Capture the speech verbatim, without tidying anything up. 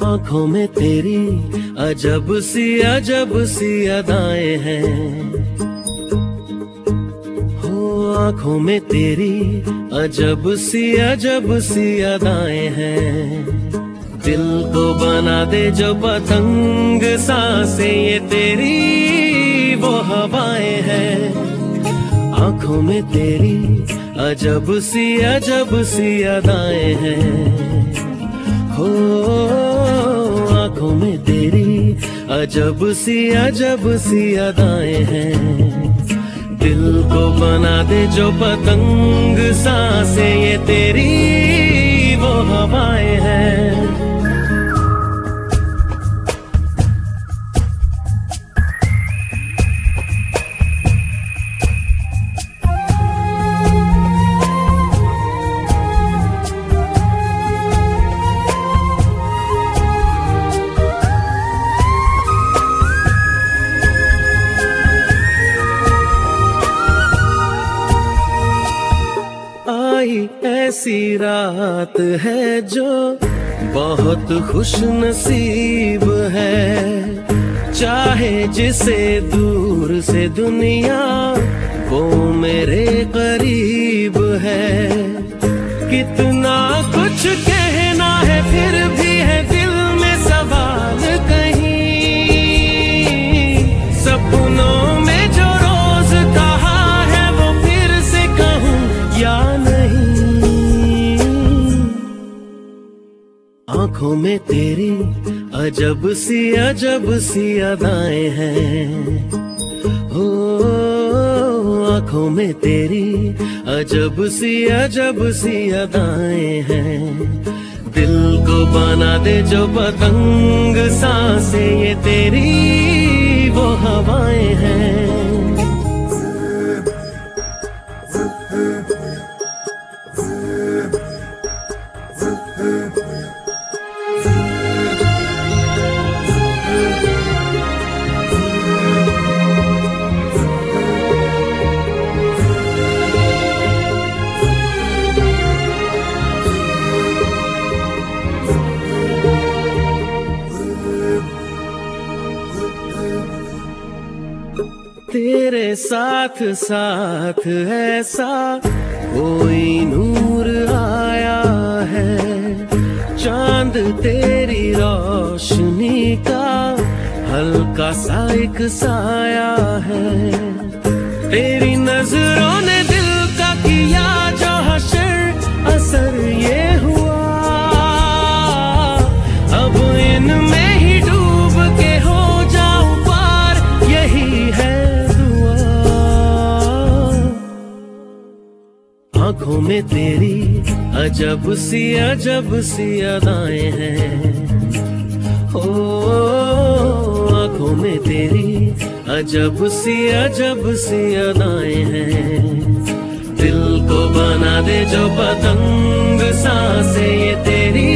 आँखों में तेरी अजब सी अजब सी अदाएं हैं, हो आँखों में तेरी अजब सी अजब सी अदाएं हैं। दिल को बना दे जो पतंग सांसें ये तेरी वो हवाएं हैं। आँखों में तेरी अजब सी अजब सी अदाएं हैं, हो आँखों में तेरी अजब सी अजब सी अदाएं हैं। दिल को बना दे जो पतंग सांसें ये तेरी वो हवाएं हैं। ऐसी रात है जो बहुत खुश नसीब है, चाहे जिसे दूर से दुनिया वो मेरे करीब है। कितना कुछ कहना है फिर भी है दिल में सवाल कहीं, सपनों में जो रोज कहा है वो फिर से कहूँ या नहीं। आँखों में तेरी अजब सी अजब सी अदाएं हैं, हो आँखों में तेरी अजब सी अजब सी अदाएं हैं। दिल को बना दे जो पतंग सांसें ये तेरी वो हवाएं हैं। तेरे साथ साथ ऐसा कोई नूर आया है, चांद तेरी रोशनी का हल्का सा एक साया है। तेरी नजरों ने दिल का किया जो हशर असर ये हुआ, अब इनमें ही डूब के हो जाऊं पार यही है। आँखों में तेरी अजब सी अजब सी अदाएं हैं, हो आँखों में तेरी अजब सी अजब सी अदाएं हैं। दिल को बना दे जो पतंग सांसें ये तेरी